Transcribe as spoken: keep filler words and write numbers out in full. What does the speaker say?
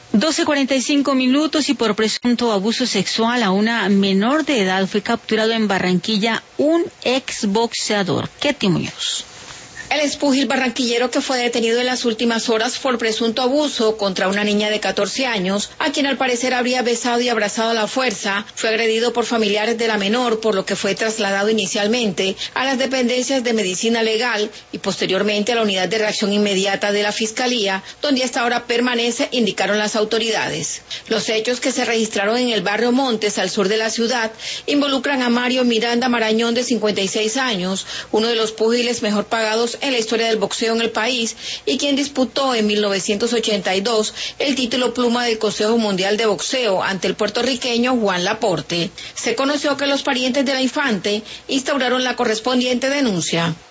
doce cuarenta y cinco minutos y por presunto abuso sexual a una menor de edad fue capturado en Barranquilla un exboxeador. Ketty Muñoz. El expúgil barranquillero que fue detenido en las últimas horas por presunto abuso contra una niña de catorce años, a quien al parecer habría besado y abrazado a la fuerza, fue agredido por familiares de la menor, por lo que fue trasladado inicialmente a las dependencias de medicina legal y posteriormente a la unidad de reacción inmediata de la Fiscalía, donde hasta ahora permanece, indicaron las autoridades. Los hechos, que se registraron en el barrio Montes, al sur de la ciudad, involucran a Mario Miranda Marañón, de cincuenta y seis años, uno de los púgiles mejor pagados en la historia del boxeo en el país y quien disputó en mil novecientos ochenta y dos el título pluma del Consejo Mundial de Boxeo ante el puertorriqueño Juan Laporte. Se conoció que los parientes de la infante instauraron la correspondiente denuncia.